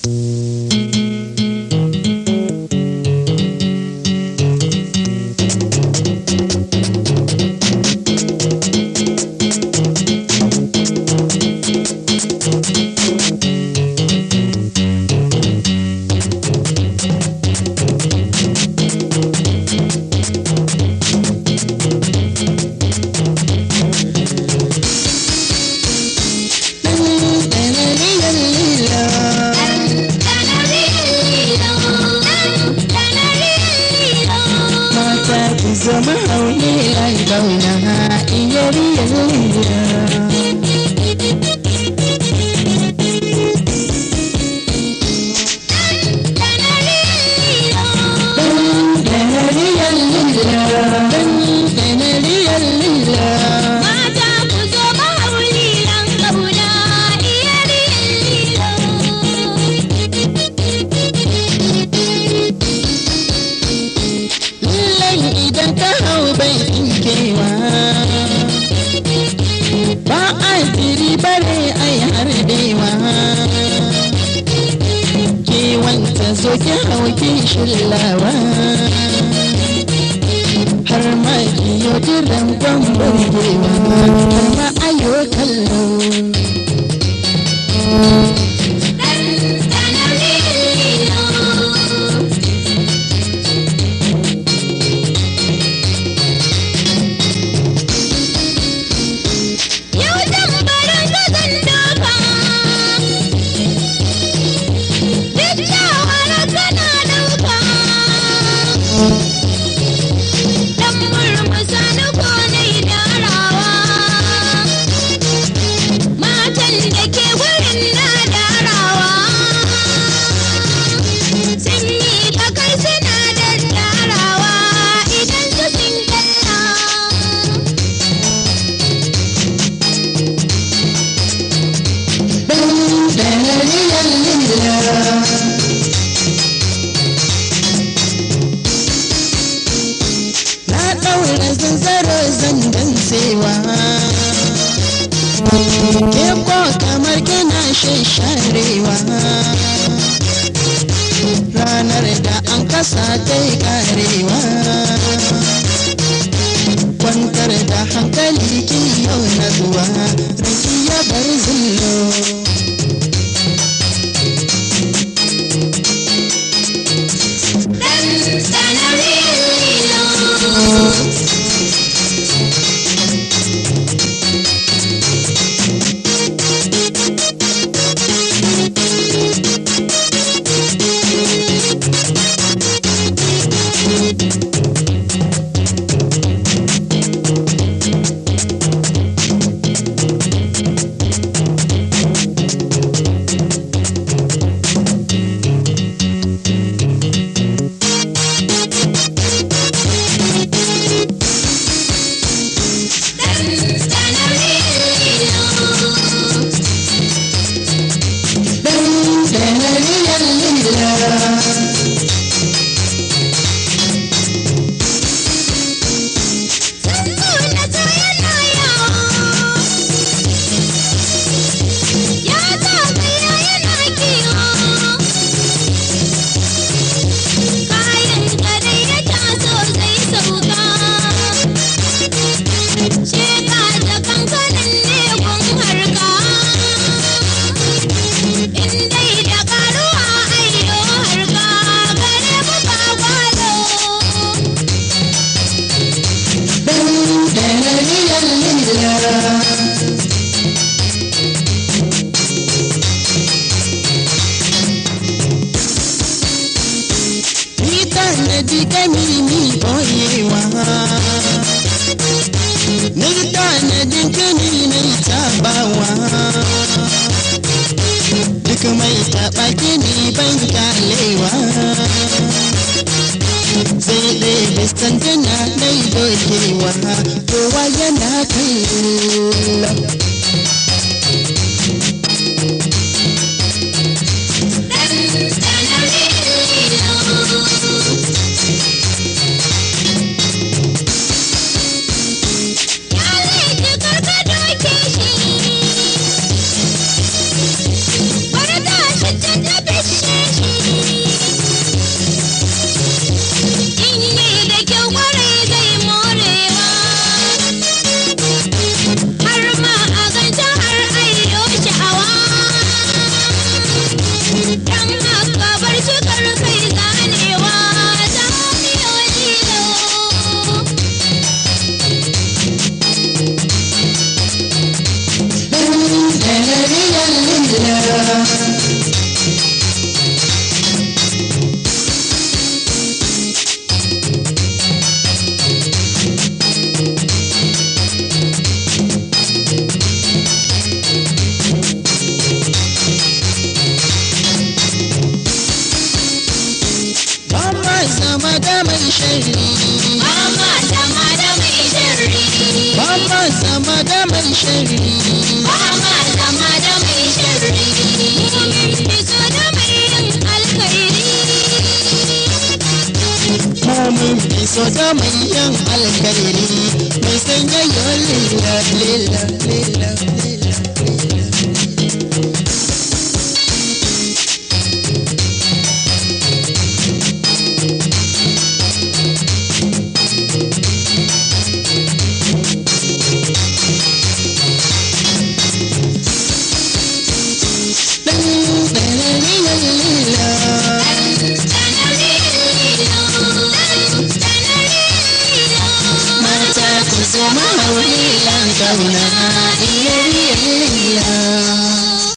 zama haune lai bauna iyari yalliya zo ki hauki shillawa har ma kiyo jiran gwamban gewa har ma ayo kallo ke ko kamar kina sharewa ranar da an kasa ta yi karewa kwantar da hankali ki yau na zuwa ranki ya bar zullo duk mai taɓa kini ban kyalewa sai dai bisan jana dai dokewa kowa yana kallon Zama da mai sharri, Bama zama da mai sharri, bama zama da mai sharri, Bama zama da mai sharri. Mun fito da mai yin alkhairi, mun fi so da mai yan alkairi mai sanya yau lila lila lila lila.